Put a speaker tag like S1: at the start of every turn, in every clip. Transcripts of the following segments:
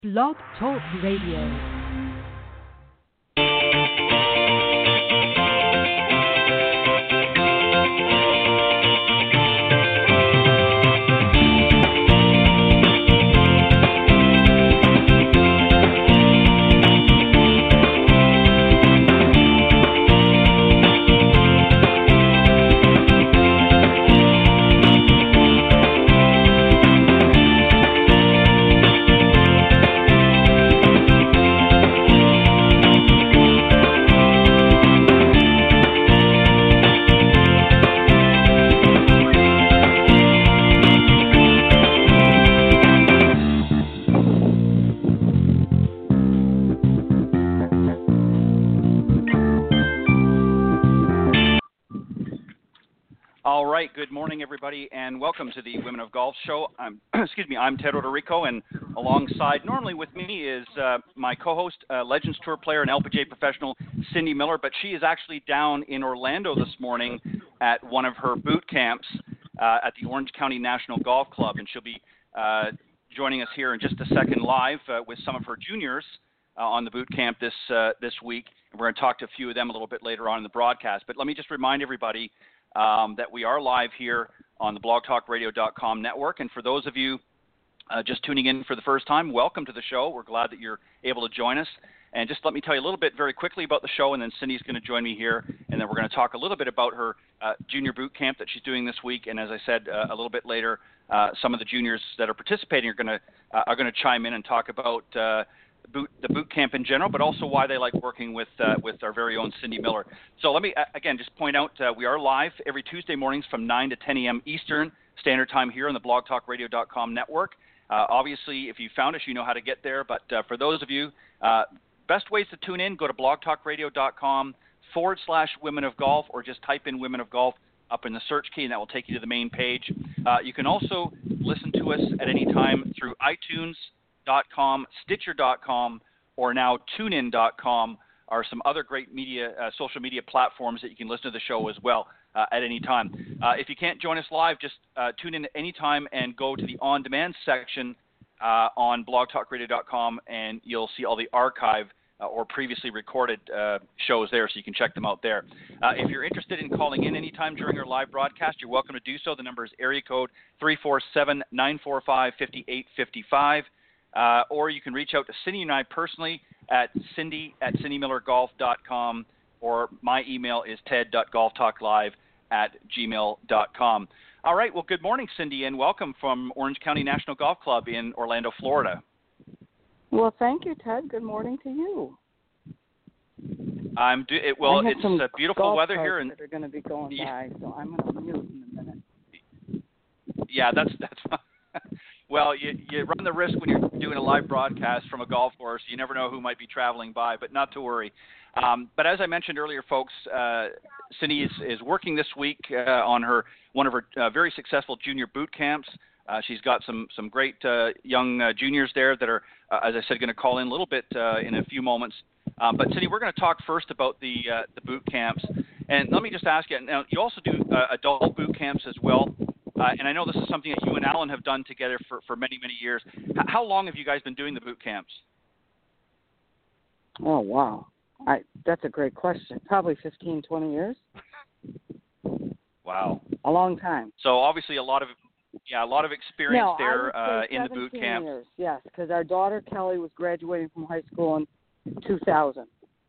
S1: Blog Talk Radio.
S2: All right, good morning, everybody, and welcome to the Women of Golf Show. I'm Ted Roderico, and alongside, normally with me, is my co-host, Legends Tour player and LPGA professional, Cindy Miller, but she is actually down in Orlando this morning at one of her boot camps at the Orange County National Golf Club, and she'll be joining us here in just a second live with some of her juniors on the boot camp this week, and we're going to talk to a few of them a little bit later on in the broadcast. But let me just remind everybody that we are live here on the blogtalkradio.com network. And for those of you just tuning in for the first time, welcome to the show. We're glad that you're able to join us. And just let me tell you a little bit very quickly about the show, and then Cindy's going to join me here, and then we're going to talk a little bit about her junior boot camp that she's doing this week. And as I said a little bit later, some of the juniors that are participating are going to chime in and talk about the boot camp in general, but also why they like working with our very own Cindy Miller. So let me, again, just point out we are live every Tuesday mornings from 9 to 10 a.m. Eastern Standard Time here on the blogtalkradio.com network. Obviously, if you found us, you know how to get there, but for those of you, best ways to tune in, go to blogtalkradio.com/Women of Golf, or just type in Women of Golf up in the search key, and that will take you to the main page. You can also listen to us at any time through iTunes.com, Stitcher.com, or now TuneIn.com are some other great media, social media platforms that you can listen to the show as well at any time. If you can't join us live, just tune in at any time and go to the on-demand section on blogtalkradio.com, and you'll see all the archive or previously recorded shows there, so you can check them out there. If you're interested in calling in anytime during our live broadcast, you're welcome to do so. The number is area code 347-945-5855. Or you can reach out to Cindy and I personally at cindy@cindymillergolf.com, or my email is ted.golftalklive@gmail.com. All right, well, good morning, Cindy, and welcome from Orange County National Golf Club in Orlando, Florida.
S3: Well, thank you, Ted. Good morning to you.
S2: It's beautiful weather here, and
S3: they're going to be going by, so I'm going to mute in a minute.
S2: Yeah, that's fine. Well, you run the risk when you're doing a live broadcast from a golf course. You never know who might be traveling by, but not to worry. But as I mentioned earlier, folks, Cindy is working this week on one of her very successful junior boot camps. She's got some great young juniors there that are, as I said, going to call in a little bit in a few moments. But Cindy, we're going to talk first about the boot camps. And let me just ask you, now you also do adult boot camps as well. And I know this is something that you and Alan have done together for many, many years. How long have you guys been doing the boot camps?
S3: Oh, wow. That's a great question. Probably 15, 20 years.
S2: Wow.
S3: A long time.
S2: So obviously a lot of experience there in the boot camp.
S3: Years, yes, because our daughter Kelly was graduating from high school in 2000.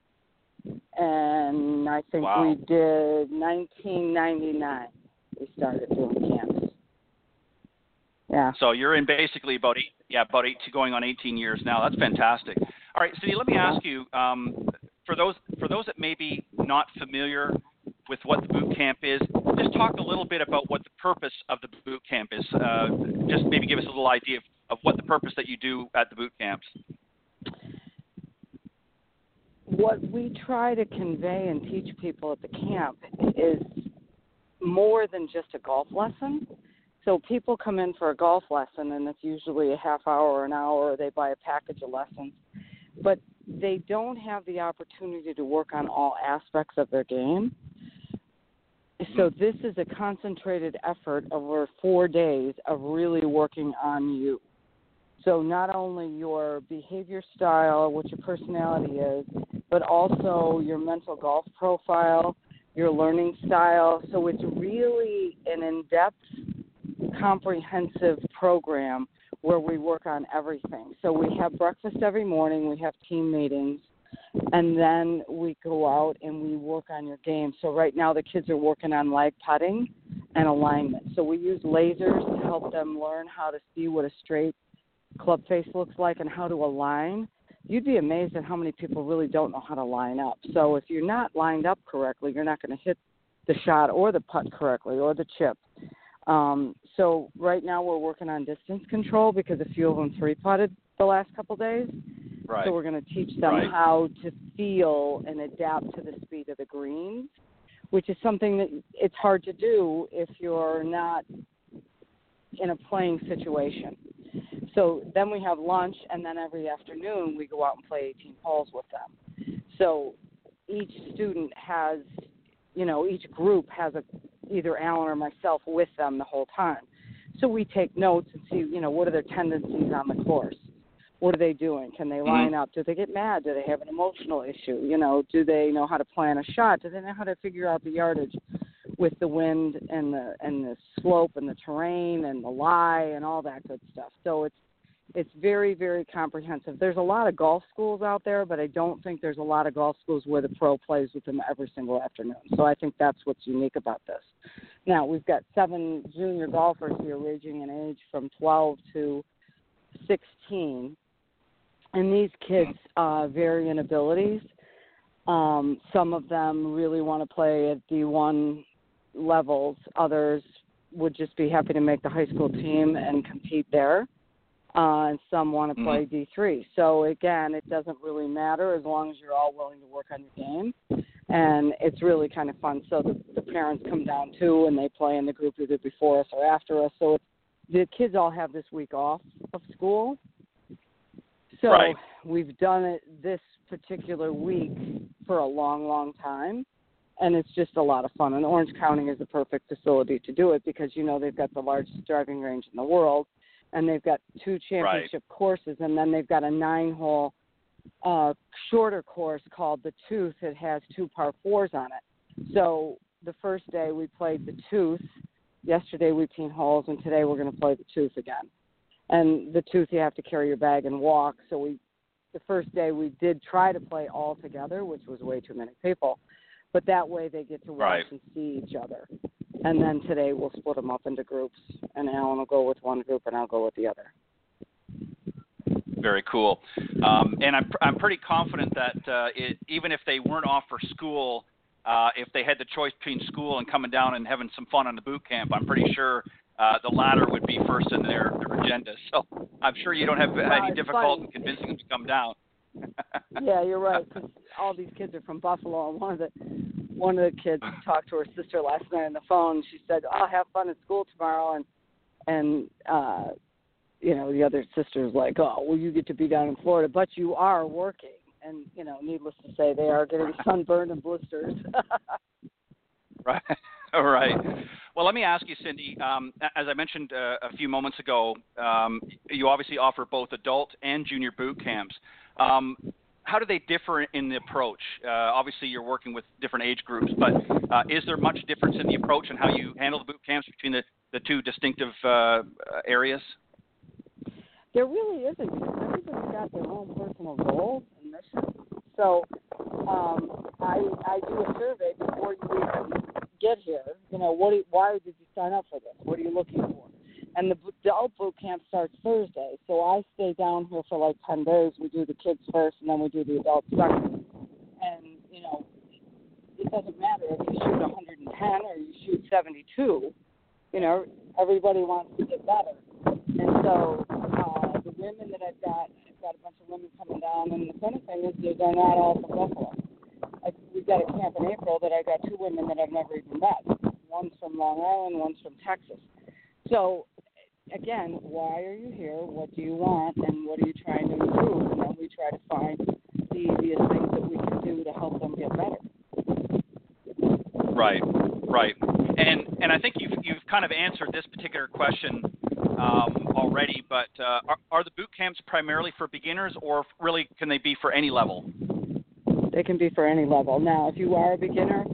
S3: And I think we did 1999. We started doing camps. Yeah.
S2: So you're in basically about 8 going on 18 years now. That's fantastic. All right, Cindy, let me ask you, for those that may be not familiar with what the boot camp is, just talk a little bit about what the purpose of the boot camp is. Just maybe give us a little idea of what the purpose that you do at the boot camps.
S3: What we try to convey and teach people at the camp is more than just a golf lesson. So people come in for a golf lesson, and it's usually a half hour or an hour, or they buy a package of lessons. But they don't have the opportunity to work on all aspects of their game. So this is a concentrated effort over 4 days of really working on you. So not only your behavior style, what your personality is, but also your mental golf profile, your learning style. So it's really an in-depth, comprehensive program where we work on everything. So we have breakfast every morning, we have team meetings, and then we go out and we work on your game. So right now the kids are working on lag putting and alignment. So we use lasers to help them learn how to see what a straight club face looks like and how to align. You'd be amazed at how many people really don't know how to line up. So if you're not lined up correctly, you're not going to hit the shot or the putt correctly or the chip. So right now we're working on distance control because a few of them three-putted the last couple days.
S2: Right.
S3: So we're going to teach them how to feel and adapt to the speed of the greens, which is something that it's hard to do if you're not in a playing situation. So then we have lunch, and then every afternoon we go out and play 18 holes with them. So each student has, each group has either Alan or myself with them the whole time. So we take notes and see, what are their tendencies on the course? What are they doing? Can they line up? Do they get mad? Do they have an emotional issue? Do they know how to plan a shot? Do they know how to figure out the yardage with the wind and the slope and the terrain and the lie and all that good stuff? So it's very, very comprehensive. There's a lot of golf schools out there, but I don't think there's a lot of golf schools where the pro plays with them every single afternoon. So I think that's what's unique about this. Now, we've got 7 junior golfers here ranging in age from 12 to 16. And these kids vary in abilities. Some of them really want to play at D1 levels. Others would just be happy to make the high school team and compete there. And some want to play D3. So, again, it doesn't really matter as long as you're all willing to work on your game. And it's really kind of fun. So the parents come down, too, and they play in the group either before us or after us. So the kids all have this week off of school. So we've done it this particular week for a long, long time, and it's just a lot of fun. And Orange County is the perfect facility to do it because, they've got the largest driving range in the world, and they've got 2 championship courses, and then they've got a 9-hole shorter course called the Tooth. It has 2 par 4s on it. So the first day we played the Tooth. Yesterday we 18 holes, and today we're going to play the Tooth again. And the Tooth, you have to carry your bag and walk. So the first day we did try to play all together, which was way too many people. But that way they get to watch and see each other. And then today we'll split them up into groups, and Alan will go with one group and I'll go with the other.
S2: Very cool. And I'm pretty confident that even if they weren't off for school, if they had the choice between school and coming down and having some fun on the boot camp, I'm pretty sure the latter would be first in their agenda. So I'm sure you don't have any difficulty in convincing them to come down.
S3: Yeah, you're right. 'Cause all these kids are from Buffalo, and one of the kids talked to her sister last night on the phone. She said, "I'll have fun at school tomorrow," and the other sister's like, "Oh, well, you get to be down in Florida, but you are working." And needless to say, they are getting sunburned and blisters.
S2: Right. All right. Well, let me ask you, Cindy, as I mentioned a few moments ago, you obviously offer both adult and junior boot camps. How do they differ in the approach? Obviously, you're working with different age groups, but is there much difference in the approach and how you handle the boot camps between the 2 distinctive areas?
S3: There really isn't, because everybody's got their own personal goals and missions. So I do a survey before you even get here. Why did you sign up for this? What are you looking for? And the adult boot camp starts Thursday, so I stay down here for like 10 days. We do the kids first, and then we do the adults second. And, it doesn't matter if you shoot 110 or you shoot 72. Everybody wants to get better. And so the women that I've got a bunch of women coming down, and the funny thing is they're not all from Buffalo. We've got a camp in April that I got 2 women that I've never even met. One's from Long Island, one's from Texas. So, again, why are you here? What do you want? And what are you trying to improve? And then we try to find the easiest things that we can do to help them get better.
S2: Right. And I think you've kind of answered this particular question already, but are the boot camps primarily for beginners, or really can they be for any level?
S3: They can be for any level. Now, if you are a beginner,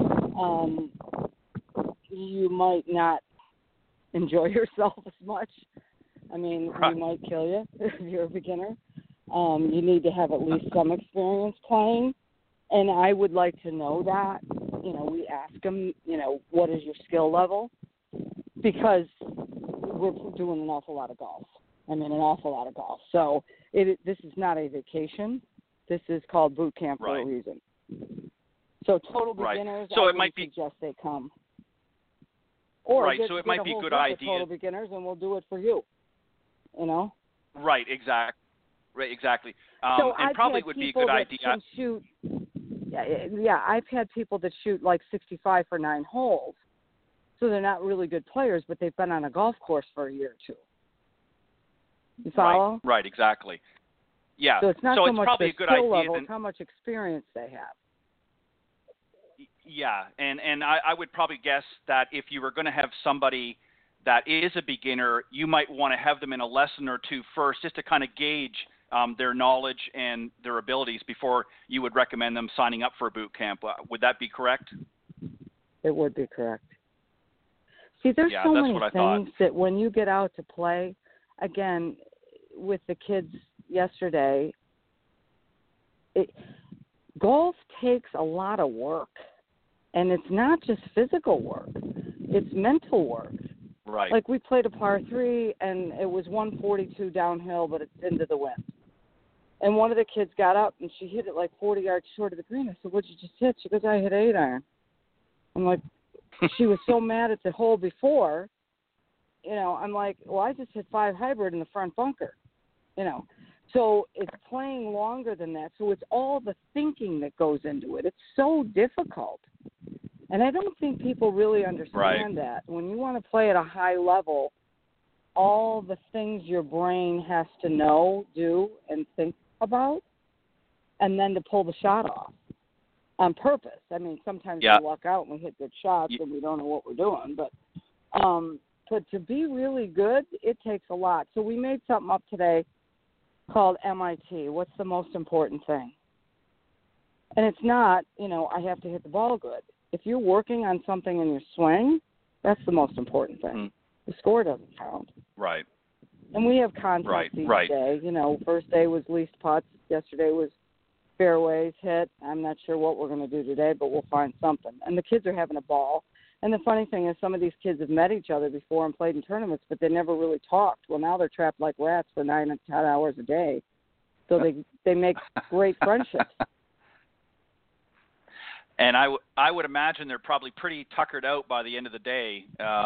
S3: you might not enjoy yourself as much. I mean,
S2: Right.
S3: you might kill you if you're a beginner. You need to have at least some experience playing, and I would like to know that. You know, we ask them, you know, what is your skill level? Because we're doing an awful lot of golf. I mean, an awful lot of golf. So this is not a vacation. This is called boot camp for a
S2: Right.
S3: reason. So total
S2: Right.
S3: beginners,
S2: So
S3: I
S2: it might be
S3: suggest they come. Or
S2: right.
S3: get,
S2: So it
S3: get
S2: might
S3: a
S2: be a
S3: whole
S2: good
S3: group of
S2: idea.
S3: total beginners, and we'll do it for you. You know.
S2: Right. Exactly. Right. Exactly.
S3: So
S2: and
S3: I've
S2: probably
S3: had
S2: would be a
S3: people
S2: good
S3: that
S2: idea.
S3: can shoot. Yeah. I've had people that shoot like 65 for 9 holes, so they're not really good players, but they've been on a golf course for a year or two. You follow?
S2: Right. Exactly. Yeah.
S3: So it's not so
S2: it's
S3: much
S2: probably
S3: their
S2: a good
S3: skill
S2: idea.
S3: level;
S2: Then,
S3: it's how much experience they have.
S2: yeah, and I would probably guess that if you were going to have somebody that is a beginner, you might want to have them in a lesson or two first, just to kind of gauge their knowledge and their abilities before you would recommend them signing up for a boot camp. Would that be correct?
S3: It would be correct. See, there's
S2: Yeah,
S3: so
S2: that's
S3: many
S2: what I thought.
S3: things that when you get out to play, again, with the kids yesterday, golf takes a lot of work. And it's not just physical work. It's mental work.
S2: Right.
S3: Like we played a par 3, and it was 142 downhill, but it's into the wind. And one of the kids got up, and she hit it like 40 yards short of the green. I said, "What'd you just hit?" She goes, "I hit 8-iron." I'm like, she was so mad at the hole before. You know, I'm like, well, I just hit 5 hybrid in the front bunker. You know, so it's playing longer than that. So it's all the thinking that goes into it. It's so difficult. And I don't think people really understand that. When you want to play at a high level, all the things your brain has to know, do, and think about, and then to pull the shot off on purpose. I mean, sometimes we luck out and we hit good shots and we don't know what we're doing. But to be really good, it takes a lot. So we made something up today called MIT. What's the most important thing? And it's not, you know, I have to hit the ball good. If you're working on something in your swing, that's the most important thing.
S2: Mm.
S3: The score doesn't count.
S2: Right.
S3: And we have contests each day. You know, first day was least putts. Yesterday was fairways hit. I'm not sure what we're going to do today, but we'll find something. And the kids are having a ball. And the funny thing is some of these kids have met each other before and played in tournaments, but they never really talked. Well, now they're trapped like rats for 9 and 10 hours a day. So they make great friendships.
S2: And I would imagine they're probably pretty tuckered out by the end of the day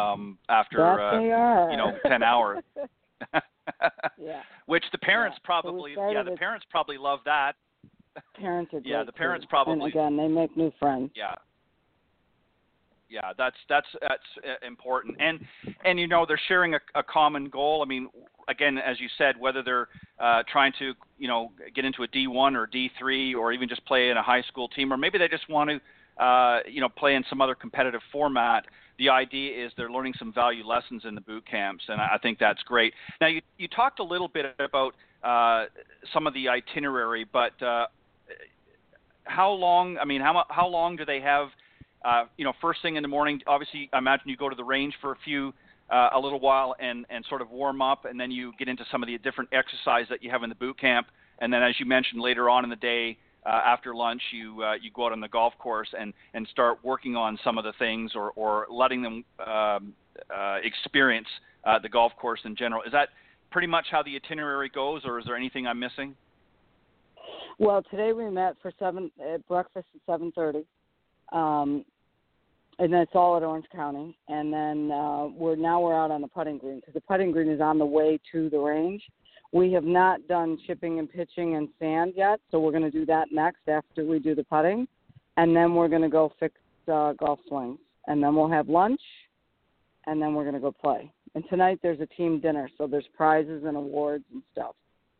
S2: after 10 hours.
S3: Yeah.
S2: Which the parents probably the parents probably love that.
S3: Parents are great.
S2: Yeah, the parents
S3: too.
S2: probably.
S3: And again, they make new friends.
S2: Yeah. Yeah, that's important. And you know, they're sharing a common goal. I mean, again, as you said, whether they're trying to, you know, get into a D1 or D3 or even just play in a high school team, or maybe they just want to, you know, play in some other competitive format. The idea is they're learning some value lessons in the boot camps, and I think that's great. Now, you talked a little bit about some of the itinerary, but how long? I mean, how long do they have? You know, first thing in the morning, obviously, I imagine you go to the range for a little while and sort of warm up, and then you get into some of the different exercise that you have in the boot camp. And then, as you mentioned, later on in the day, after lunch, you go out on the golf course and start working on some of the things or letting them experience the golf course in general. Is that pretty much how the itinerary goes, or is there anything I'm missing?
S3: Well, today we met for breakfast at 7:30. And that's all at Orange County. And then we're out on the putting green because the putting green is on the way to the range. We have not done chipping and pitching and sand yet, so we're going to do that next after we do the putting. And then we're going to go fix golf swings. And then we'll have lunch, and then we're going to go play. And tonight there's a team dinner, so there's prizes and awards and stuff.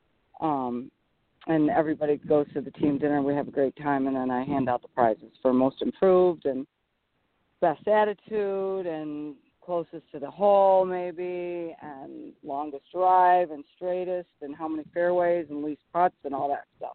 S3: And everybody goes to the team dinner. We have a great time, and then I hand out the prizes for most improved and best attitude and closest to the hole maybe, and longest drive and straightest, and how many fairways and least putts and all that stuff.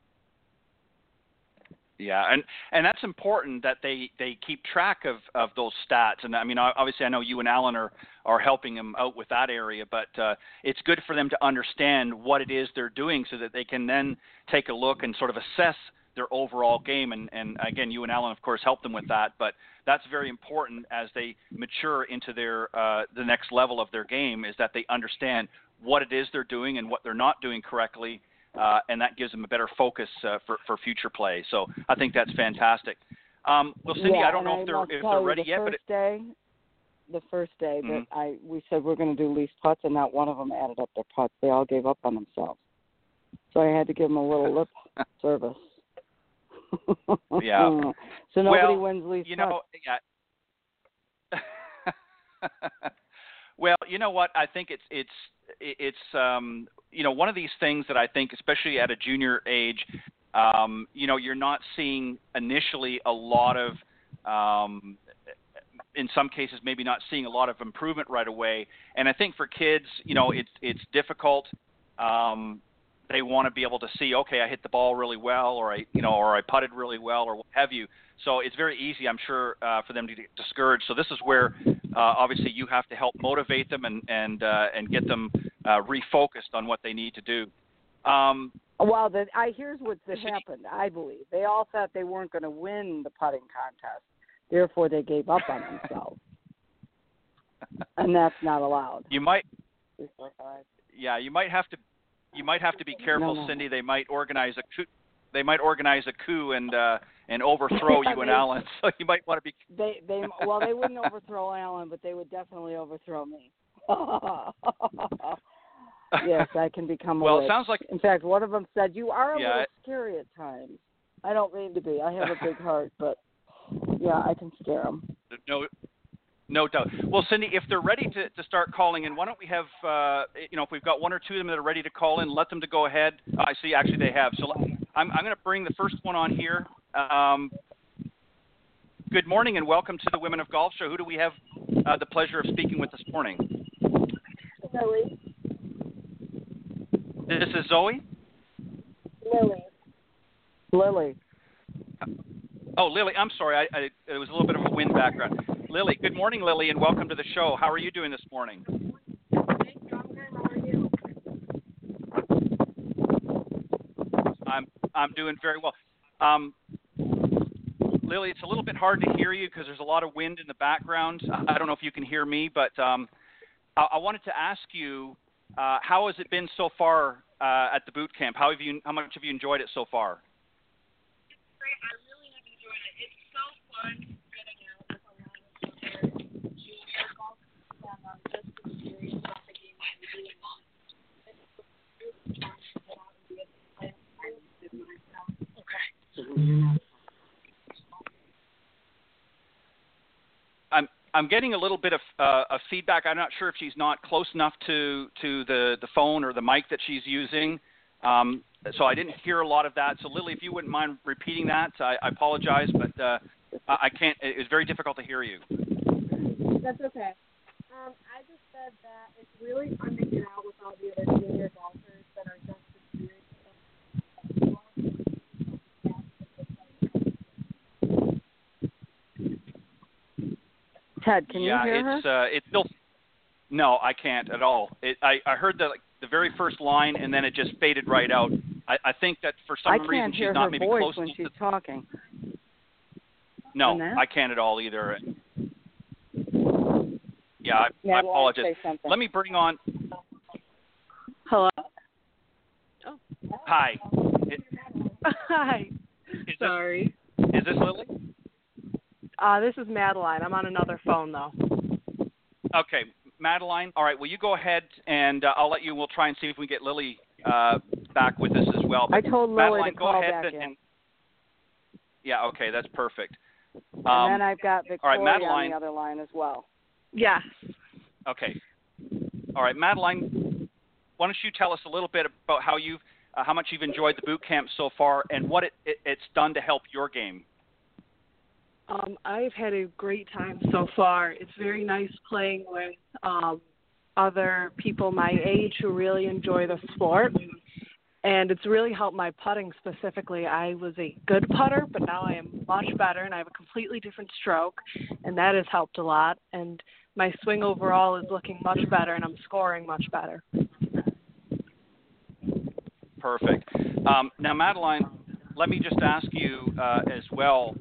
S2: Yeah, and that's important that they keep track of those stats. And I mean, obviously, I know you and Alan are helping them out with that area, but it's good for them to understand what it is they're doing so that they can then take a look and sort of assess their overall game. And again, you and Alan, of course, help them with that. But that's very important as they mature into their the next level of their game, is that they understand what it is they're doing and what they're not doing correctly. And that gives them a better focus for future play. So I think that's fantastic. Well, Cindy, I don't know if they're ready yet.
S3: The first day
S2: mm-hmm.
S3: that we said we're going to do least putts, and not one of them added up their putts. They all gave up on themselves. So I had to give them a little lip service.
S2: Yeah.
S3: So nobody wins least putts.
S2: Yeah. Well, you know what? I think it's one of these things that I think, especially at a junior age, you're not seeing initially a lot of, in some cases, maybe not seeing a lot of improvement right away. And I think for kids, it's difficult. They want to be able to see, okay, I hit the ball really well, or I putted really well, or what have you. So it's very easy, I'm sure, for them to get discouraged. So this is where, obviously, you have to help motivate them and get them refocused on what they need to do.
S3: Well, here's what happened. I believe they all thought they weren't going to win the putting contest, therefore they gave up on themselves, and that's not allowed.
S2: You might have to be careful,
S3: No.
S2: Cindy. They might organize a coup. They might organize a coup and overthrow you and Alan. So you might want to be.
S3: They wouldn't overthrow Alan, but they would definitely overthrow me. Yes, I can become a
S2: Well,
S3: witch.
S2: It sounds like.
S3: In fact, one of them said, "You are a little scary at times." I don't mean to be. I have a big heart, but yeah, I can scare them.
S2: No doubt. Well, Cindy, if they're ready to start calling in, why don't we have, if we've got one or two of them that are ready to call in, let them to go ahead. I see, actually they have. So I'm going to bring the first one on here. Good morning and welcome to the Women of Golf Show. Who do we have the pleasure of speaking with this morning?
S4: Lily.
S2: This is Zoe?
S3: Lily.
S2: Oh, Lily, I'm sorry. It was a little bit of a wind background. Lily, good morning, Lily, and welcome to the show. How are you doing this morning?
S4: Thank you. I'm good. How are you?
S2: I'm doing very well. Lily, it's a little bit hard to hear you because there's a lot of wind in the background. I don't know if you can hear me, but I wanted to ask you, how has it been so far at the boot camp? How much have you enjoyed it so far?
S4: It's great. I really have enjoyed it. It's so fun getting out with a lot of other junior golf and just the series of the game that we do. It's fun to get out and be able to play with myself. Okay.
S2: I'm getting a little bit of feedback. I'm not sure if she's not close enough to the phone or the mic that she's using. So I didn't hear a lot of that. So Lily, if you wouldn't mind repeating that, I apologize, but I can't. It was very difficult to hear you.
S4: That's okay. I just said that it's really fun to get out with all the other junior golfers that are just as serious.
S3: Ted, can you hear her?
S2: It's still. No, I can't at all. I heard the very first line, and then it just faded right out. I think that for some reason she's not maybe close
S3: when
S2: to
S3: she's talking.
S2: No, I can't at all either. Yeah, I apologize. Let me bring on.
S3: Hello.
S4: Oh.
S2: Hi.
S4: Hi. Sorry.
S2: Is this Lily?
S4: This is Madeline. I'm on another phone though.
S2: Okay, Madeline. All right. Well, you go ahead, and I'll let you. We'll try and see if we can get Lily back with us as well. But
S3: I told Lily
S2: Madeline,
S3: to call
S2: go ahead
S3: back
S2: and,
S3: in.
S2: Yeah. Okay, that's perfect.
S3: And then I've got Victoria
S2: all right, Madeline,
S3: on the other line as well.
S4: Yes.
S2: Okay. All right, Madeline. Why don't you tell us a little bit about how much you've enjoyed the boot camp so far, and what it's done to help your game?
S5: I've had a great time so far. It's very nice playing with other people my age who really enjoy the sport. And it's really helped my putting specifically. I was a good putter, but now I am much better, and I have a completely different stroke, and that has helped a lot. And my swing overall is looking much better, and I'm scoring much better.
S2: Perfect. Now, Madeline, let me just ask you as well,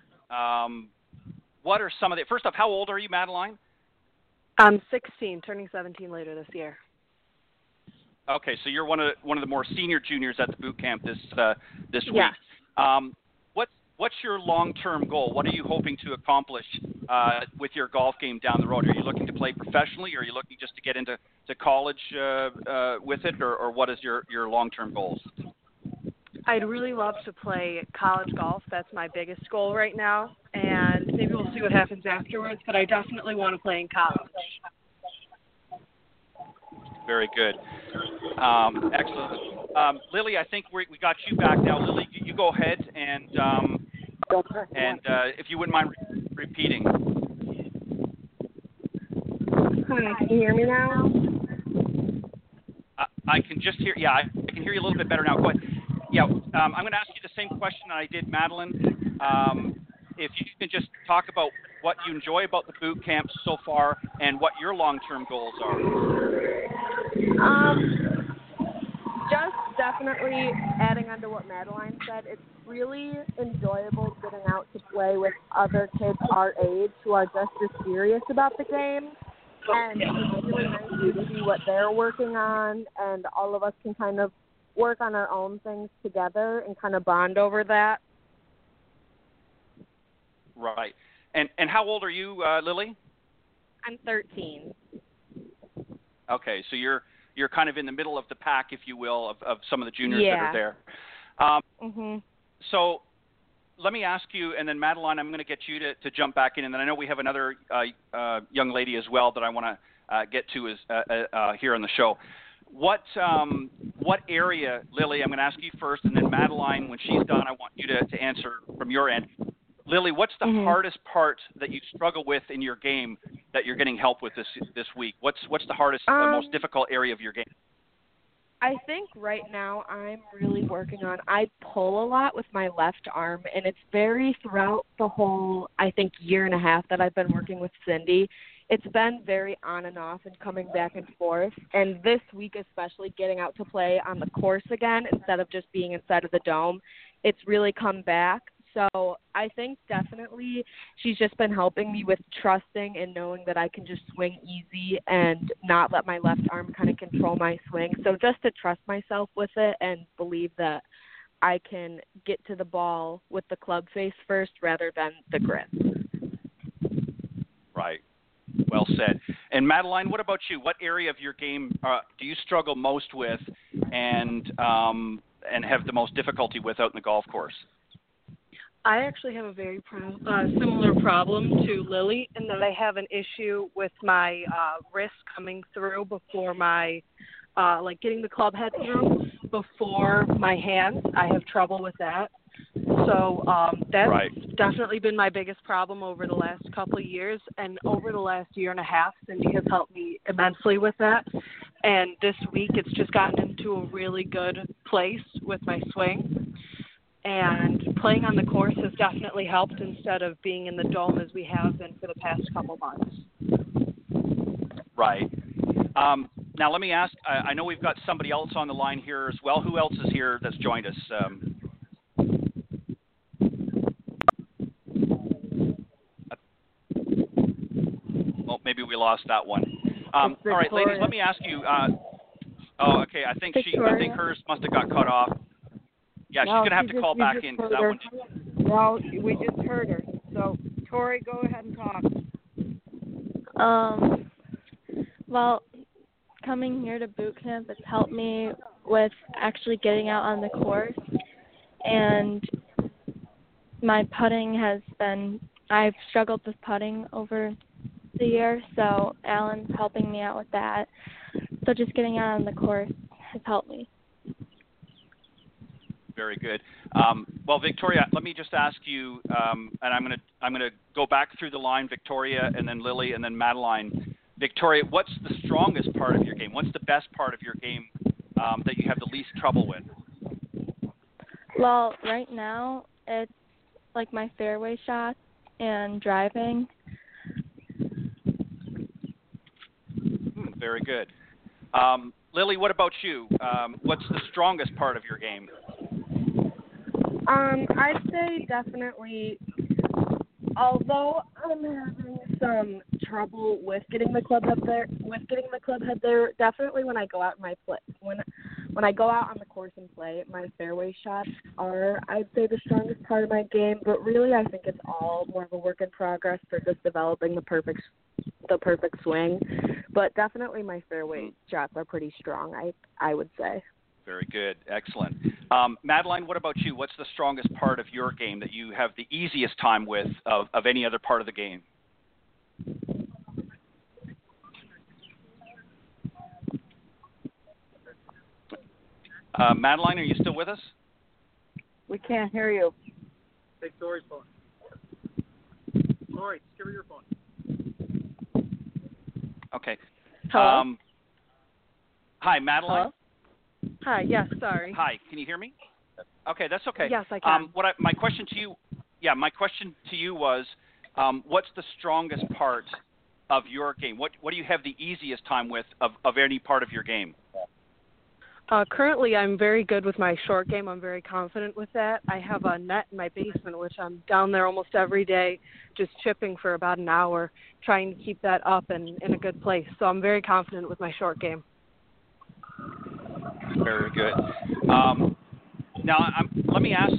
S2: what are some of the – first off, how old are you, Madeline?
S5: I'm 16, turning 17 later this year.
S2: Okay, so you're one of the more senior juniors at the boot camp this week.
S5: Yeah.
S2: What's your long-term goal? What are you hoping to accomplish with your golf game down the road? Are you looking to play professionally, or are you looking just to get into college with it, or what is your long-term goals?
S5: I'd really love to play college golf. That's my biggest goal right now, and maybe we'll see what happens afterwards, but I definitely want to play in college.
S2: Very good. Excellent. Lily, I think we got you back now. Lily, you go ahead and if you wouldn't mind repeating.
S4: Hi, can you hear me now?
S2: I can just hear. Yeah, I can hear you a little bit better now. Go ahead. Yeah, I'm going to ask you the same question I did, Madeline. If you can just talk about what you enjoy about the boot camp so far and what your long-term goals are.
S4: Just definitely adding on to what Madeline said, it's really enjoyable getting out to play with other kids our age who are just as serious about the game. And it's really nice to see what they're working on, and all of us can kind of work on our own things together and kind of bond over that.
S2: Right. And how old are you, Lily?
S4: I'm 13.
S2: Okay, so you're kind of in the middle of the pack, if you will, of some of the juniors that are there. So let me ask you, and then Madeline, I'm going to get you to jump back in, and then I know we have another young lady as well that I want to get to here on the show. What area, Lily, I'm going to ask you first, and then Madeline, when she's done, I want you to answer from your end. Lily, what's the hardest part that you struggle with in your game that you're getting help with this week? What's the hardest, most difficult area of your game?
S4: I think right now I'm really working on, I pull a lot with my left arm, and it's very throughout the whole, I think, year and a half that I've been working with Cindy. It's been very on and off and coming back and forth. And this week especially, getting out to play on the course again instead of just being inside of the dome, it's really come back. So I think definitely she's just been helping me with trusting and knowing that I can just swing easy and not let my left arm kind of control my swing. So just to trust myself with it and believe that I can get to the ball with the club face first rather than the grip.
S2: Right. Well said. And Madeline, what about you? What area of your game do you struggle most with and have the most difficulty with out in the golf course?
S5: I actually have a very similar problem to Lily in that I have an issue with my wrist coming through before my, getting the club head through before my hands. I have trouble with that. So that's definitely been my biggest problem over the last couple of years. And over the last year and a half, Cindy has helped me immensely with that. And this week it's just gotten into a really good place with my swing. And playing on the course has definitely helped instead of being in the dome as we have been for the past couple months.
S2: Right. Now let me ask, I know we've got somebody else on the line here as well. Who else is here that's joined us? Well, maybe we lost that one. All right, ladies, let me ask you. Okay. I think hers must have got cut off. Yeah, she's going to have to call back in because that one.
S3: No, we just heard her. So, Tori, go ahead and talk.
S6: Well, coming here to boot camp has helped me with actually getting out on the course. And my putting I've struggled with putting over the year, so Alan's helping me out with that. So just getting out on the course has helped me.
S2: Very good. Well, Victoria, let me just ask you, and I'm gonna go back through the line, Victoria, and then Lily, and then Madeline. Victoria, what's the strongest part of your game? What's the best part of your game that you have the least trouble with?
S6: Well, right now it's like my fairway shots and driving.
S2: Very good. Lily, what about you? What's the strongest part of your game?
S5: I'd say definitely, although I'm having some trouble with getting the club head there, definitely when I go out when I go out on the course and play, my fairway shots are, I'd say, the strongest part of my game. But really, I think it's all more of a work in progress for just developing the perfect swing. But definitely, my fairway shots are pretty strong, I would say.
S2: Very good. Excellent. Madeline, what about you? What's the strongest part of your game that you have the easiest time with of any other part of the game? Madeline, are you still with us?
S3: We can't hear you.
S7: Take Tori's phone. Tori, just give her your phone.
S2: Okay.
S5: Hello?
S2: Hi, Madeline.
S5: Hello? Hi, yes, sorry.
S2: Hi, can you hear me? Okay, that's okay.
S5: Yes, I can.
S2: My question to you was, what's the strongest part of your game? What do you have the easiest time with of any part of your game?
S5: Currently, I'm very good with my short game. I'm very confident with that. I have a net in my basement, which I'm down there almost every day, just chipping for about an hour, trying to keep that up and in a good place. So I'm very confident with my short game.
S2: Very good. Now, let me ask,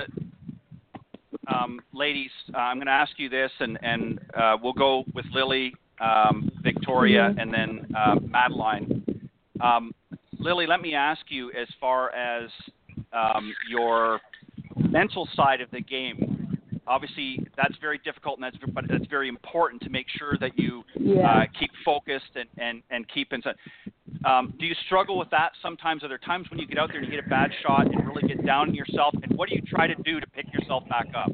S2: ladies, I'm going to ask you this, and we'll go with Lily, Victoria, and then Madeline. Lily, let me ask you, as far as your mental side of the game, obviously that's very difficult, but that's very important to make sure that you keep focused and keep inside. Do you struggle with that sometimes? Are there times when you get out there and you hit a bad shot and really get down on yourself? And what do you try to do to pick yourself back up?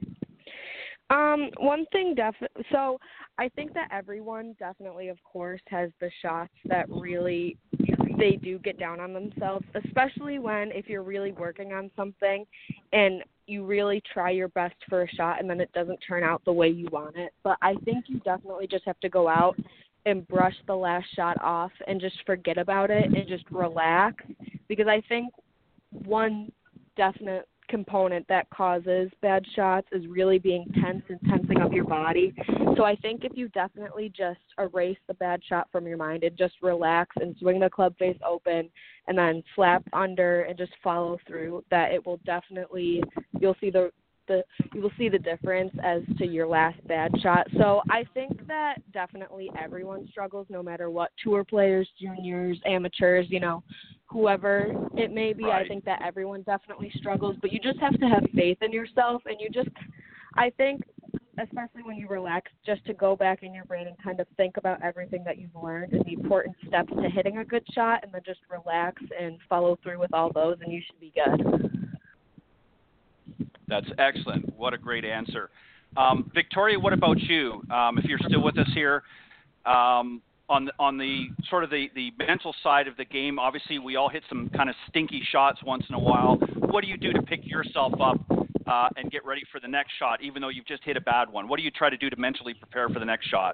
S5: One thing so I think that everyone definitely, of course, has the shots that really they do get down on themselves, especially if you're really working on something and you really try your best for a shot and then it doesn't turn out the way you want it. But I think you definitely just have to go out and brush the last shot off and just forget about it and just relax, because I think one definite component that causes bad shots is really being tense and tensing up your body. So I think if you definitely just erase the bad shot from your mind and just relax and swing the club face open and then slap under and just follow through, that it will definitely, you'll see the difference as to your last bad shot. So I think that definitely everyone struggles, no matter what, tour players, juniors, amateurs, whoever it may be. Right. I think that everyone definitely struggles, but you just have to have faith in yourself, and I think, especially when you relax, just to go back in your brain and kind of think about everything that you've learned and the important steps to hitting a good shot, and then just relax and follow through with all those, and you should be good.
S2: That's excellent. What a great answer. Victoria, what about you? If you're still with us here, on the sort of the mental side of the game, obviously we all hit some kind of stinky shots once in a while. What do you do to pick yourself up and get ready for the next shot, even though you've just hit a bad one? What do you try to do to mentally prepare for the next shot?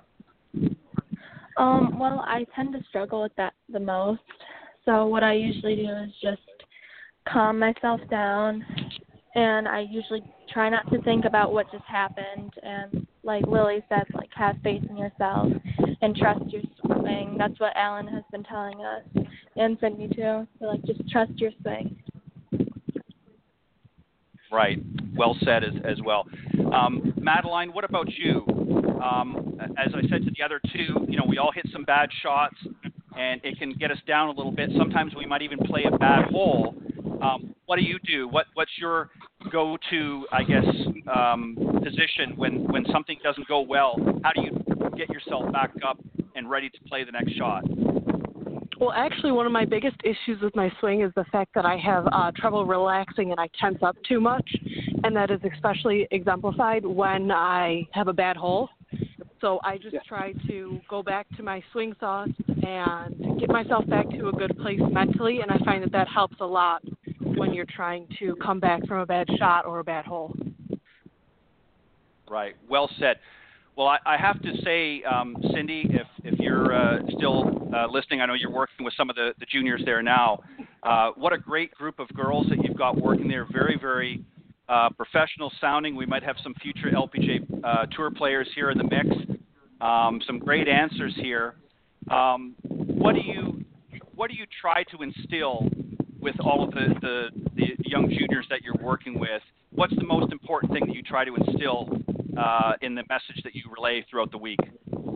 S6: Well, I tend to struggle with that the most. So what I usually do is just calm myself down, and I usually try not to think about what just happened. And like Lily said, like, have faith in yourself and trust your swing. That's what Alan has been telling us, and Cindy too. So like, just trust your swing.
S2: Right. Well said as well. Madeline, what about you? As I said to the other two, we all hit some bad shots, and it can get us down a little bit. Sometimes we might even play a bad hole. What do you do? What's your go-to, I guess, position when something doesn't go well? How do you get yourself back up and ready to play the next shot?
S5: Well, actually, one of my biggest issues with my swing is the fact that I have trouble relaxing and I tense up too much, and that is especially exemplified when I have a bad hole. So I just try to go back to my swing thoughts and get myself back to a good place mentally, and I find that that helps a lot when you're trying to come back from a bad shot or a bad hole.
S2: Right. Well said. Well, I have to say, Cindy, if you're still listening, I know you're working with some of the juniors there now. What a great group of girls that you've got working there. Very, very professional sounding. We might have some future LPGA Tour players here in the mix. Some great answers here. What do you try to instill with all of the young juniors that you're working with? What's the most important thing that you try to instill in the message that you relay throughout the week?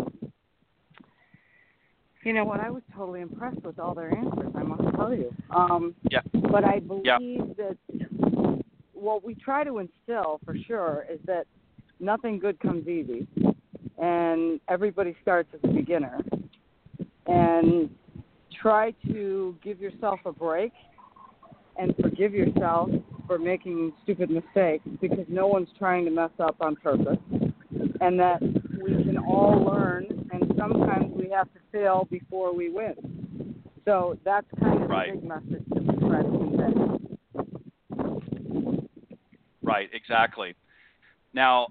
S3: You know what? I was totally impressed with all their answers, I must tell you. But I believe that what we try to instill for sure is that nothing good comes easy, and everybody starts as a beginner. And try to give yourself a break and forgive yourself for making stupid mistakes, because no one's trying to mess up on purpose, and that we can all learn, and sometimes we have to fail before we win. So that's kind of the big message that we try to convey.
S2: Right, exactly. Now,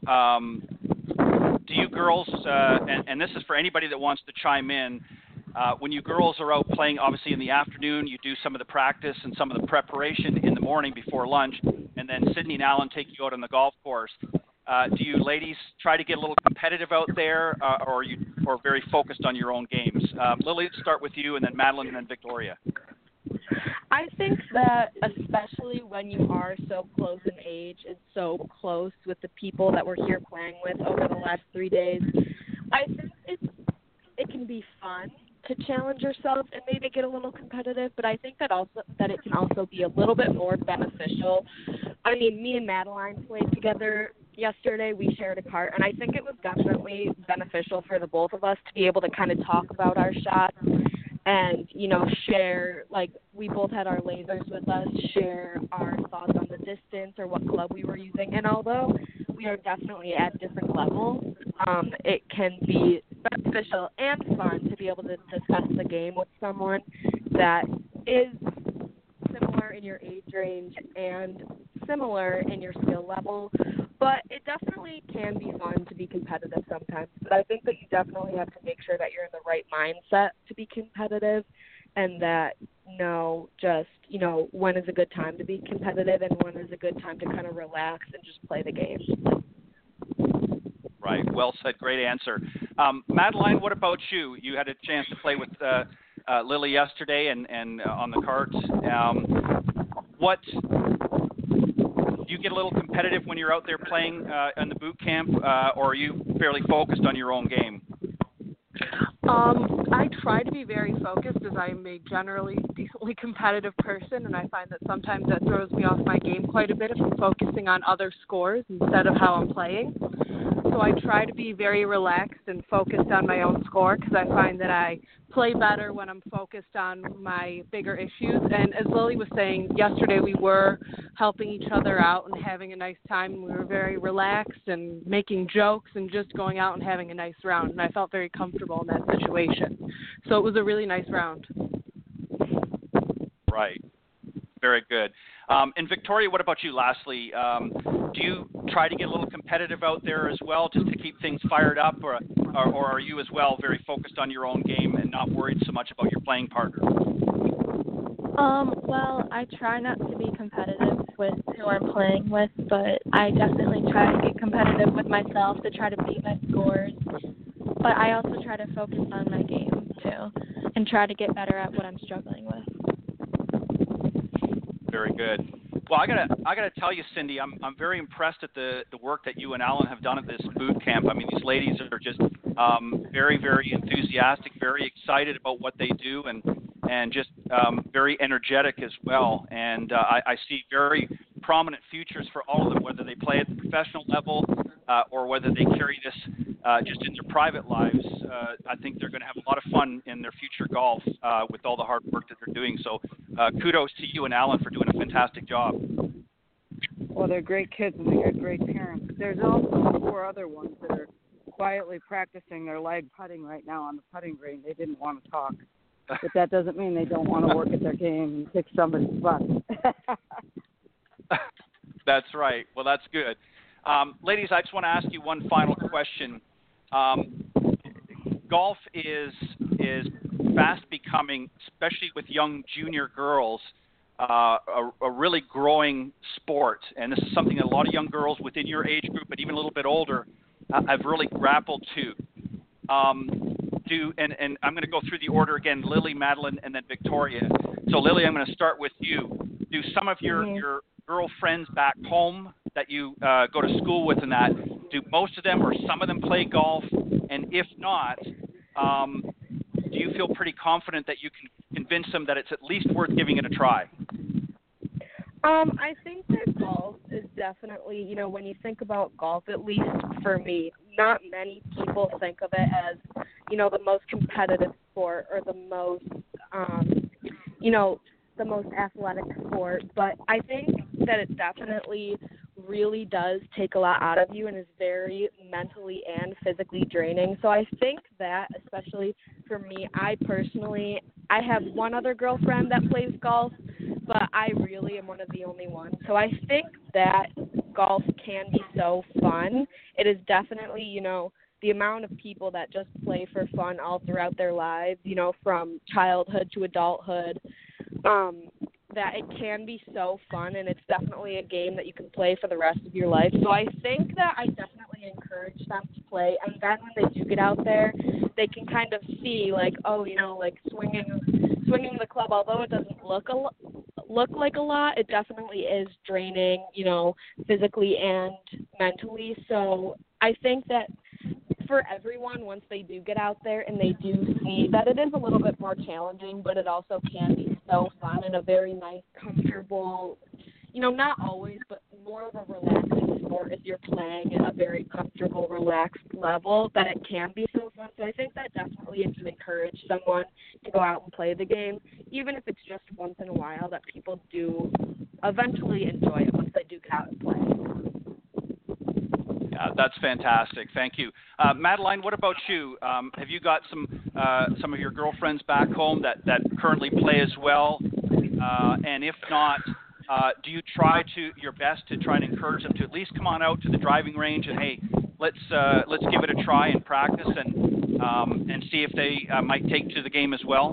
S2: do you girls, and this is for anybody that wants to chime in, when you girls are out playing, obviously in the afternoon, you do some of the practice and some of the preparation in the morning before lunch, and then Sydney and Alan take you out on the golf course. Do you ladies try to get a little competitive out there, or are you very focused on your own games? Lily, let's start with you, and then Madeline, and then Victoria.
S6: I think that especially when you are so close in age and so close with the people that we're here playing with over the last 3 days, I think it can be fun to challenge yourself and maybe get a little competitive, but I think that it can also be a little bit more beneficial. I mean, me and Madeline played together yesterday. We shared a cart, and I think it was definitely beneficial for the both of us to be able to kind of talk about our shots and, share, like, we both had our lasers with us, share our thoughts on the distance or what club we were using. And although we are definitely at different levels, it can be beneficial and fun to be able to discuss the game with someone that is similar in your age range and similar in your skill level. But it definitely can be fun to be competitive sometimes. But I think that you definitely have to make sure that you're in the right mindset to be competitive, and that when is a good time to be competitive and when is a good time to kind of relax and just play the game.
S2: Right. Well said. Great answer. Madeline, what about you? You had a chance to play with Lily yesterday and on the carts. Do you get a little competitive when you're out there playing in the boot camp, or are you fairly focused on your own game?
S5: I try to be very focused, as I'm a generally decently competitive person, and I find that sometimes that throws me off my game quite a bit if I'm focusing on other scores instead of how I'm playing. So I try to be very relaxed and focused on my own score, because I find that I play better when I'm focused on my bigger issues. And as Lily was saying, yesterday we were helping each other out and having a nice time. We were very relaxed and making jokes and just going out and having a nice round. And I felt very comfortable in that situation. So it was a really nice round.
S2: Right. Very good. And Victoria, what about you lastly? Do you try to get a little competitive out there as well, just to keep things fired up, or are you as well very focused on your own game and not worried so much about your playing partner?
S6: Well, I try not to be competitive with who I'm playing with, but I definitely try to get competitive with myself to try to beat my scores. But I also try to focus on my game, too, and try to get better at what I'm struggling with.
S2: Very good. Well, I gotta tell you, Cindy, I'm very impressed at the work that you and Alan have done at this boot camp. I mean, these ladies are just very, very enthusiastic, very excited about what they do, and just very energetic as well. And I see very prominent futures for all of them, whether they play at the professional level or whether they carry this just in their private lives, I think they're going to have a lot of fun in their future golf with all the hard work that they're doing. So kudos to you and Alan for doing a fantastic job.
S3: Well, they're great kids and they got great parents. There's also 4 other ones that are quietly practicing their leg putting right now on the putting green. They didn't want to talk. But that doesn't mean they don't want to work at their game and kick somebody's butt.
S2: That's right. Well, that's good. Ladies, I just want to ask you one final question. Golf is fast becoming, especially with young junior girls, a really growing sport. And this is something that a lot of young girls within your age group, but even a little bit older, have really grappled to. And I'm going to go through the order again: Lily, Madeline, and then Victoria. So, Lily, I'm going to start with you. Do some of your girlfriends back home that you go to school with and that, do most of them or some of them play golf? And if not, do you feel pretty confident that you can convince them that it's at least worth giving it a try?
S5: I think that golf is definitely, you know, when you think about golf, at least for me, not many people think of it as, you know, the most competitive sport or the most, you know, the most athletic sport. But I think that it definitely really does take a lot out of you and is very mentally and physically draining. So I think that, especially for me, I have one other girlfriend that plays golf, but I really am one of the only ones. So I think that golf can be so fun. It is definitely, you know, the amount of people that just play for fun all throughout their lives, you know, from childhood to adulthood, that it can be so fun, and it's definitely a game that you can play for the rest of your life. So I think that I definitely encourage them to play, and then when they do get out there, they can kind of see, like, oh, you know, like swinging the club, although it doesn't look like a lot, it definitely is draining, you know, physically and mentally. So I think that for everyone, once they do get out there and they do see that it is a little bit more challenging, but it also can be so fun and a very nice, comfortable, you know, not always, but more of a relaxing sport if you're playing at a very comfortable, relaxed level, that it can be so fun. So I think that definitely if you encourage someone to go out and play the game, even if it's just once in a while, that people do eventually enjoy it once they do get out and play.
S2: That's fantastic. Thank you. Madeline, what about you? Have you got some of your girlfriends back home that currently play as well? And if not, do you try your best to try and encourage them to at least come on out to the driving range and, hey, let's give it a try and practice and see if they might take to the game as well?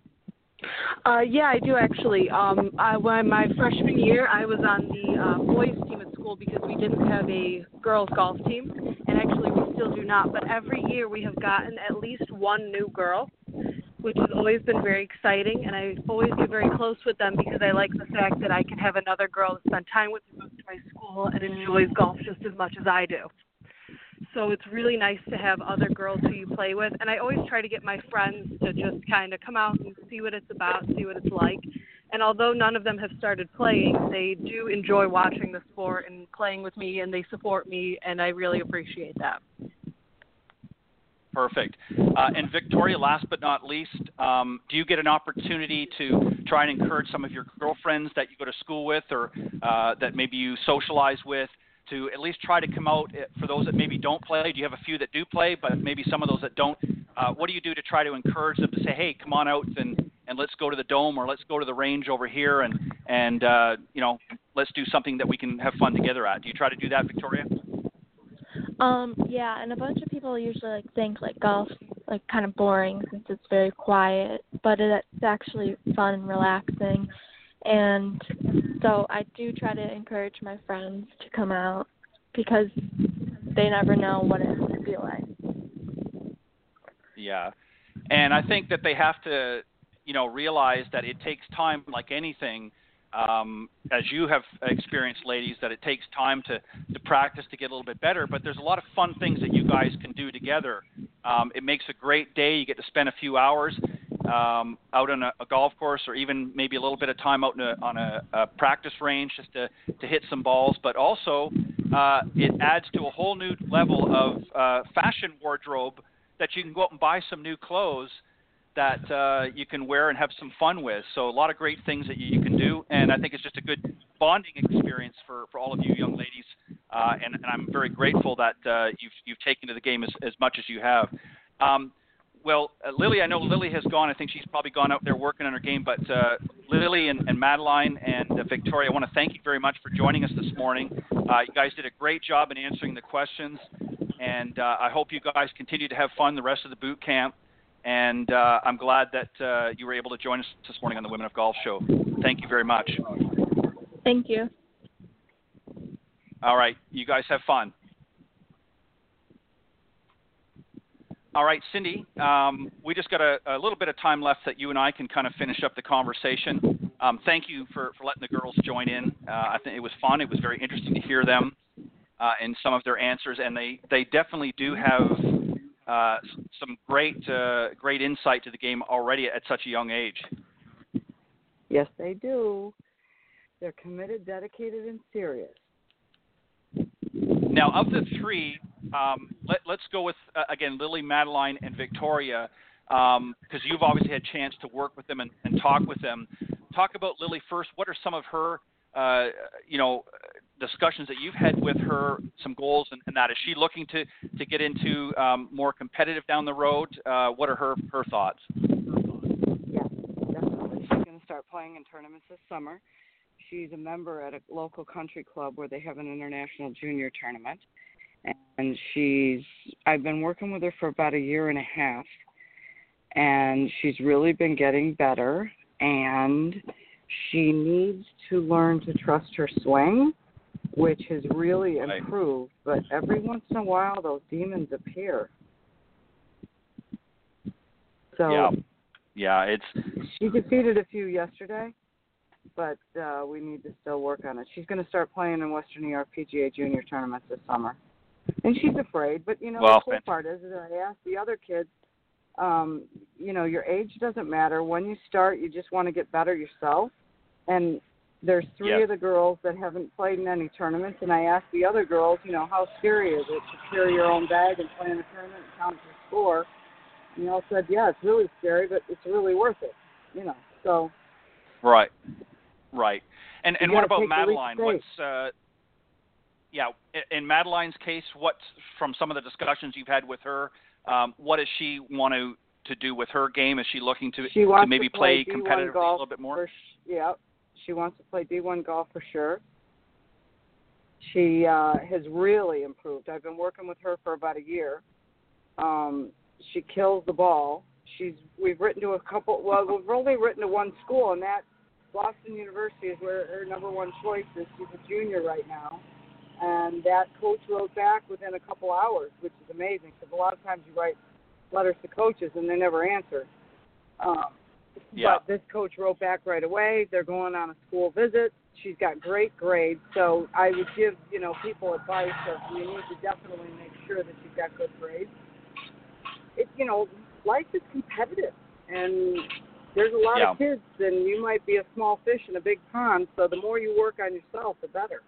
S5: Yeah, I do actually. When my freshman year, I was on the boys team at school because we didn't have a girls golf team, and actually we still do not. But every year we have gotten at least one new girl, which has always been very exciting, and I always get very close with them because I like the fact that I can have another girl to spend time with who goes to my school and enjoys golf just as much as I do. So it's really nice to have other girls who you play with. And I always try to get my friends to just kind of come out and see what it's about, see what it's like. And although none of them have started playing, they do enjoy watching the sport and playing with me, and they support me, and I really appreciate that.
S2: Perfect. And Victoria, last but not least, do you get an opportunity to try and encourage some of your girlfriends that you go to school with or that maybe you socialize with to at least try to come out for those that maybe don't play? Do you have a few that do play, but maybe some of those that don't? What do you do to try to encourage them to say, hey, come on out and let's go to the Dome or let's go to the range over here and you know, let's do something that we can have fun together at? Do you try to do that, Victoria?
S6: Yeah, and a bunch of people usually think golf kind of boring since it's very quiet, but it's actually fun and relaxing. And so I do try to encourage my friends to come out because they never know what it would be like.
S2: Yeah, and I think that they have to, you know, realize that it takes time, like anything. As you have experienced, ladies, that it takes time to practice to get a little bit better, but there's a lot of fun things that you guys can do together. It makes a great day. You get to spend a few hours out on a golf course, or even maybe a little bit of time out on a practice range just to hit some balls. But also, it adds to a whole new level of fashion wardrobe that you can go out and buy some new clothes that you can wear and have some fun with. So a lot of great things that you can do, and I think it's just a good bonding experience for all of you young ladies. And I'm very grateful that you've taken to the game as much as you have. Lily, I know Lily has gone. I think she's probably gone out there working on her game. But Lily and Madeline and Victoria, I want to thank you very much for joining us this morning. You guys did a great job in answering the questions, and I hope you guys continue to have fun the rest of the boot camp. And I'm glad that you were able to join us this morning on the Women of Golf Show. Thank you very much.
S6: Thank you.
S2: All right. You guys have fun. All right, Cindy, we just got a little bit of time left that you and I can kind of finish up the conversation. Thank you for letting the girls join in. I think it was fun. It was very interesting to hear them and some of their answers, and they definitely do have some great insight to the game already at such a young age.
S3: Yes, they do. They're committed, dedicated, and serious.
S2: Now, of the three, let's go with, again, Lily, Madeline, and Victoria, because you've obviously had a chance to work with them and talk with them. Talk about Lily first. What are some of her, discussions that you've had with her, some goals and that? Is she looking to get into more competitive down the road? What are her thoughts?
S3: Yes, definitely. She's going to start playing in tournaments this summer. She's a member at a local country club where they have an international junior tournament. And I've been working with her for about a year and a half, and she's really been getting better, and she needs to learn to trust her swing, which has really improved. But every once in a while, those demons appear. So
S2: yeah,
S3: she defeated a few yesterday, but we need to still work on it. She's going to start playing in Western New York PGA Junior tournaments this summer. And she's afraid, but, the cool part is that I asked the other kids, your age doesn't matter. When you start, you just want to get better yourself. And there's three of the girls that haven't played in any tournaments, and I asked the other girls, how scary is it to carry your own bag and play in a tournament and count your score? And they all said, yeah, it's really scary, but it's really worth it, so.
S2: Right. And what about Madeline? What's in Madeline's case, what's from some of the discussions you've had with her, what does she want to do with her game? Is she looking to maybe play competitively a little bit more?
S3: She wants to play D1 golf for sure. She has really improved. I've been working with her for about a year. She kills the ball. We've written to we've only written to one school, and that Boston University is where her number one choice is. She's a junior right now. And that coach wrote back within a couple hours, which is amazing, because a lot of times you write letters to coaches and they never answer. But this coach wrote back right away. They're going on a school visit. She's got great grades. So I would give, people advice of you need to definitely make sure that you've got good grades. Life is competitive, and there's a lot of kids, and you might be a small fish in a big pond. So the more you work on yourself, the better.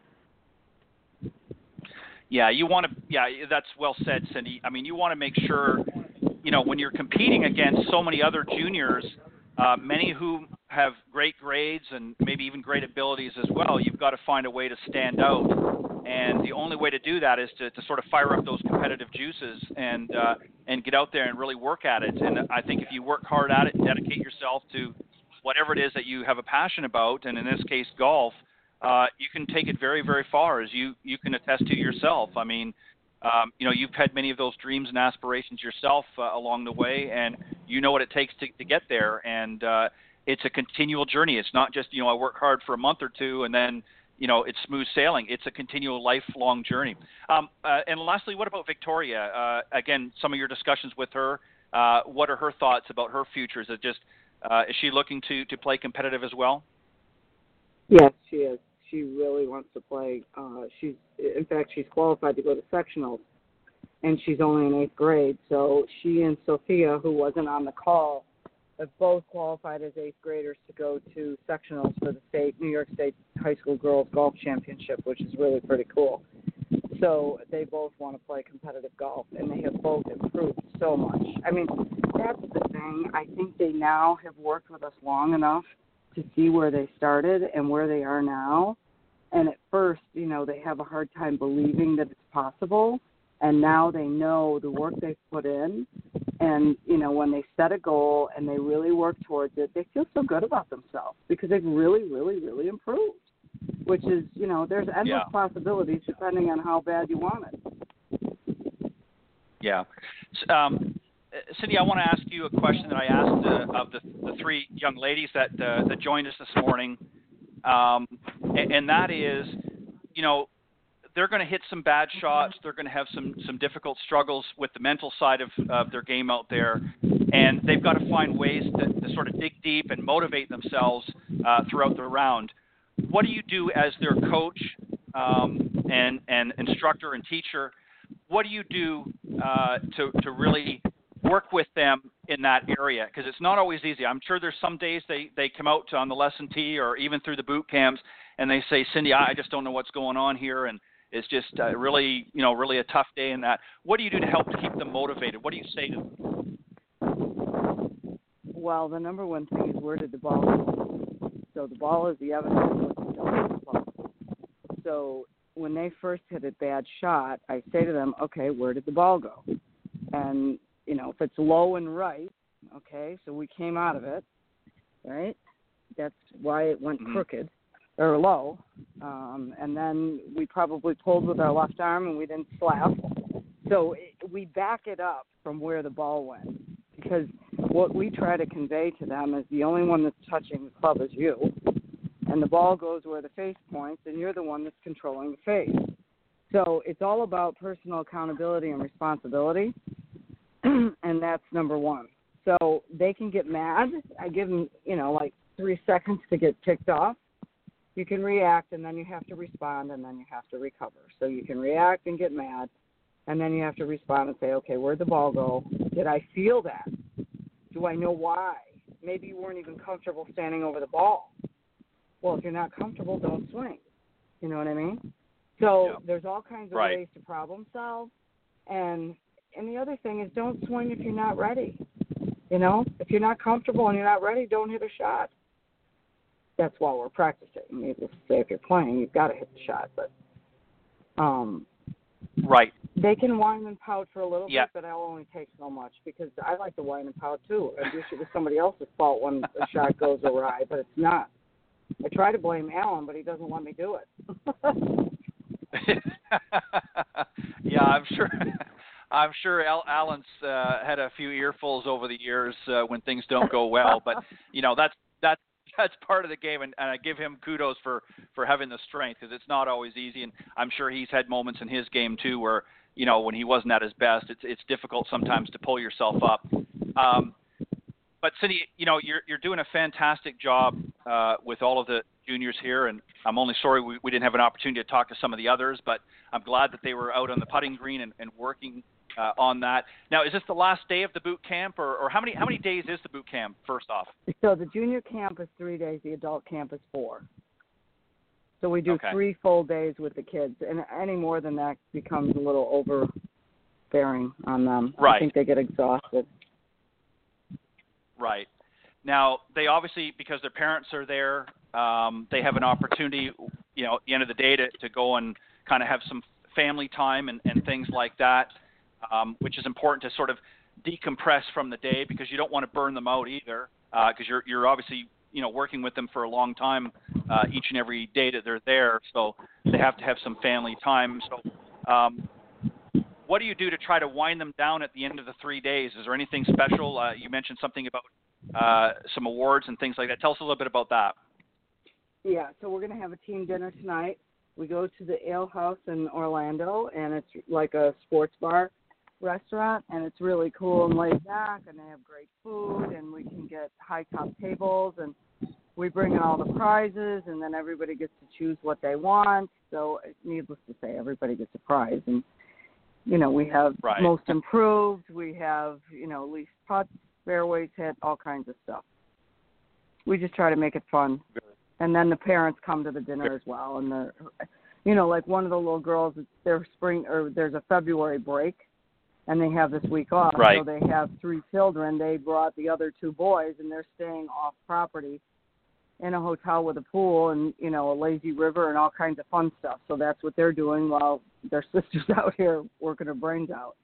S2: Yeah, that's well said, Cindy. I mean, you want to make sure, when you're competing against so many other juniors, many who have great grades and maybe even great abilities as well, you've got to find a way to stand out. And the only way to do that is to sort of fire up those competitive juices and get out there and really work at it. And I think if you work hard at it, dedicate yourself to whatever it is that you have a passion about, and in this case, golf, you can take it very, very far, as you can attest to yourself. I mean, you've had many of those dreams and aspirations yourself along the way, and you know what it takes to get there. And it's a continual journey. It's not just, I work hard for a month or two and then, it's smooth sailing. It's a continual lifelong journey. And lastly, what about Victoria? Again, some of your discussions with her, what are her thoughts about her future? Is she looking to play competitive as well?
S3: Yes, she is. She really wants to play. In fact, she's qualified to go to sectionals, and she's only in 8th grade. So she and Sophia, who wasn't on the call, have both qualified as 8th graders to go to sectionals for the New York State High School Girls Golf Championship, which is really pretty cool. So they both want to play competitive golf, and they have both improved so much. I mean, that's the thing. I think they now have worked with us long enough to see where they started and where they are now. And at first, you know, they have a hard time believing that it's possible. And now they know the work they've put in. And, you know, when they set a goal and they really work towards it, they feel so good about themselves because they've really, really, really improved. Which is, you know, there's endless possibilities depending on how bad you want it.
S2: Yeah. Cindy, I want to ask you a question that I asked of the three young ladies that joined us this morning, and that is, you know, they're going to hit some bad shots. They're going to have some difficult struggles with the mental side of their game out there, and they've got to find ways to sort of dig deep and motivate themselves throughout the round. What do you do as their coach and instructor and teacher? What do you do to really work with them in that area? Because it's not always easy. I'm sure there's some days they come out on the lesson tee or even through the boot camps and they say, Cindy, I just don't know what's going on here, and it's just really a tough day in that. What do you do to help to keep them motivated? What do you say to them?
S3: Well, the number one thing is, where did the ball go? So the ball is the evidence of what's done with the ball. So when they first hit a bad shot, I say to them, okay, where did the ball go? And, you know, if it's low and right, okay, so we came out of it, right? That's why it went crooked or low. And then we probably pulled with our left arm and we didn't slap. So we back it up from where the ball went, because what we try to convey to them is the only one that's touching the club is you, and the ball goes where the face points, and you're the one that's controlling the face. So it's all about personal accountability and responsibility, and that's number one. So they can get mad. I give them, you know, like 3 seconds to get ticked off. You can react, and then you have to respond, and then you have to recover. So you can react and get mad, and then you have to respond and say, okay, where'd the ball go? Did I feel that? Do I know why? Maybe you weren't even comfortable standing over the ball. Well, if you're not comfortable, don't swing. You know what I mean? So there's all kinds of ways to problem solve. And the other thing is, don't swing if you're not ready. You know, if you're not comfortable and you're not ready, don't hit a shot. That's why we're practicing. Needless to say, if you're playing, you've got to hit the shot. But they can whine and pout for a little bit, but that'll only take so much, because I like to whine and pout too. I wish it was somebody else's fault when a shot goes awry, but it's not. I try to blame Alan, but he doesn't let me do it.
S2: Yeah, I'm sure Alan's had a few earfuls over the years when things don't go well, but you know, that's part of the game, and I give him kudos for having the strength, because it's not always easy, and I'm sure he's had moments in his game too where, you know, when he wasn't at his best, it's difficult sometimes to pull yourself up. But Cindy, you know, you're doing a fantastic job with all of the juniors here, and I'm only sorry we didn't have an opportunity to talk to some of the others, but I'm glad that they were out on the putting green and working on that. Now, is this the last day of the boot camp, or how many days is the boot camp, first off?
S3: So the junior camp is 3 days, the adult camp is 4. So we do 3 full days with the kids, and any more than that becomes a little overbearing on them.
S2: Right.
S3: I think they get exhausted.
S2: Right. Now, they obviously, because their parents are there, they have an opportunity, you know, at the end of the day to go and kind of have some family time and things like that, which is important to sort of decompress from the day, because you don't want to burn them out either, because you're obviously, you know, working with them for a long time each and every day that they're there, so they have to have some family time. So what do you do to try to wind them down at the end of the 3 days? Is there anything special? You mentioned something about some awards and things like that. Tell us a little bit about that.
S3: Yeah, so we're going to have a team dinner tonight. We go to the Ale House in Orlando, and it's like a sports bar restaurant, and it's really cool and laid back, and they have great food, and we can get high top tables, and we bring in all the prizes, and then everybody gets to choose what they want. So needless to say, everybody gets a prize, and you know, we have most improved, we have, you know, least putts, fairways hit, all kinds of stuff. We just try to make it fun. And then the parents come to the dinner as well, and like one of the little girls, it's their spring, or there's a February break, and they have this week off.
S2: Right.
S3: So they have 3 children. They brought the other 2 boys, and they're staying off property in a hotel with a pool and, a lazy river and all kinds of fun stuff. So that's what they're doing while their sister's out here working her brains out.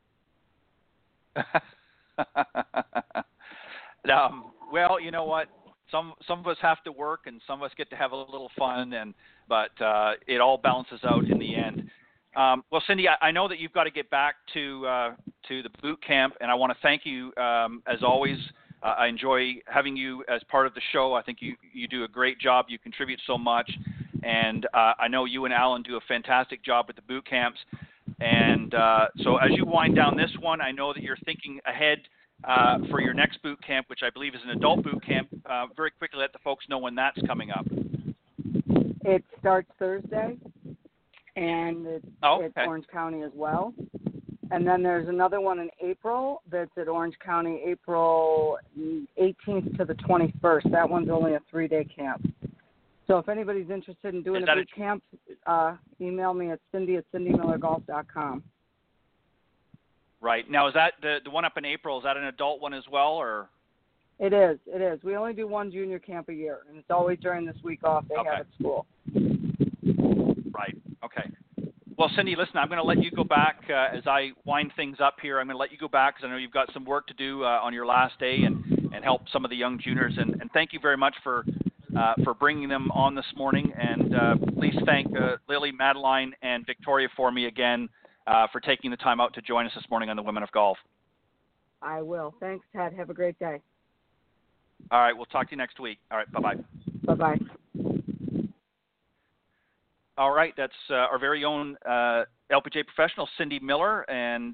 S2: Well, you know what? Some of us have to work, and some of us get to have a little fun, but it all balances out in the end. Well, Cindy, I know that you've got to get back to the boot camp, and I want to thank you as always. I enjoy having you as part of the show. I think you do a great job. You contribute so much, and I know you and Alan do a fantastic job at the boot camps. And so as you wind down this one, I know that you're thinking ahead for your next boot camp, which I believe is an adult boot camp. Very quickly, let the folks know when that's coming up.
S3: It starts Thursday, and it's Orange County as well. And then there's another one in April that's at Orange County, April 18th to the 21st. That one's only a 3-day camp. So if anybody's interested in doing a boot camp, email me at cindy@cindymillergolf.com.
S2: Right. Now, is that the one up in April, is that an adult one as well, or?
S3: It is. We only do one junior camp a year, and it's always during this week off they have at school.
S2: Right. Okay. Well, Cindy, listen, I'm going to let you go back as I wind things up here. I'm going to let you go back because I know you've got some work to do on your last day and help some of the young juniors. And thank you very much for bringing them on this morning. And please thank Lily, Madeline, and Victoria for me again for taking the time out to join us this morning on the Women of Golf.
S3: I will. Thanks, Ted. Have a great day.
S2: All right. We'll talk to you next week. All right. Bye-bye.
S3: Bye-bye.
S2: All right, that's our very own LPGA professional, Cindy Miller, and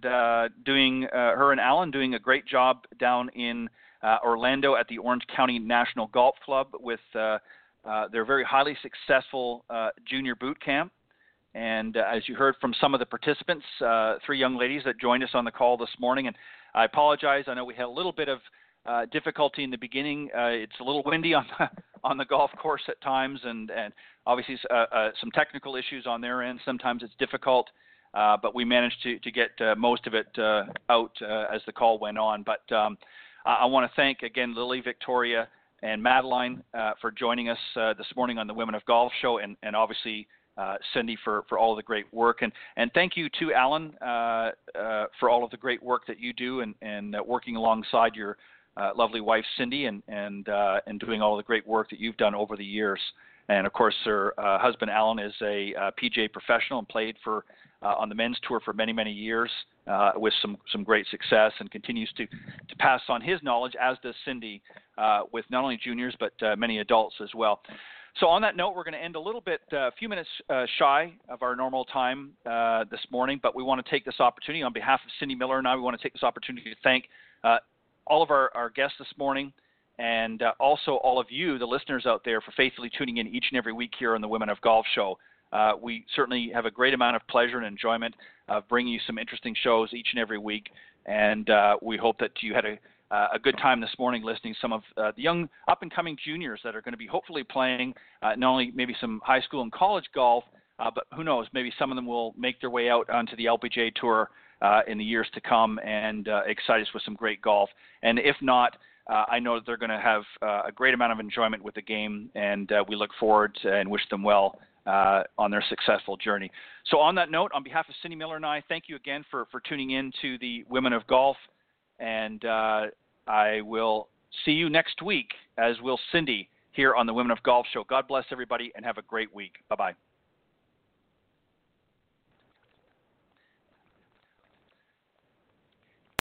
S2: her and Alan doing a great job down in Orlando at the Orange County National Golf Club with their very highly successful junior boot camp. And as you heard from some of the participants, 3 young ladies that joined us on the call this morning, and I apologize, I know we had a little bit of difficulty in the beginning. It's a little windy on the golf course at times, and obviously some technical issues on their end. Sometimes it's difficult, but we managed to get most of it out as the call went on. But I want to thank again Lily, Victoria, and Madeline for joining us this morning on the Women of Golf show, and obviously Cindy for all of the great work. And thank you to Alan for all of the great work that you do and working alongside your lovely wife Cindy and doing all the great work that you've done over the years. And of course, her husband Alan is a PGA professional and played on the men's tour for many years with some great success, and continues to pass on his knowledge, as does Cindy, with not only juniors but many adults as well. So on that note, we're going to end a few minutes shy of our normal time this morning, but we want to take this opportunity on behalf of Cindy Miller and I. We want to take this opportunity to thank all of our guests this morning, and also all of you, the listeners out there, for faithfully tuning in each and every week here on the Women of Golf show. We certainly have a great amount of pleasure and enjoyment of bringing you some interesting shows each and every week, and we hope that you had a good time this morning listening to some of the young up-and-coming juniors that are going to be hopefully playing not only maybe some high school and college golf, but who knows, maybe some of them will make their way out onto the LPGA Tour in the years to come, and excite us with some great golf. And if not, I know that they're going to have a great amount of enjoyment with the game, and we look forward to and wish them well on their successful journey. So on that note, on behalf of Cindy Miller and I, thank you again for tuning in to the Women of Golf, and I will see you next week, as will Cindy, here on the Women of Golf show. God bless everybody, and have a great week. Bye-bye.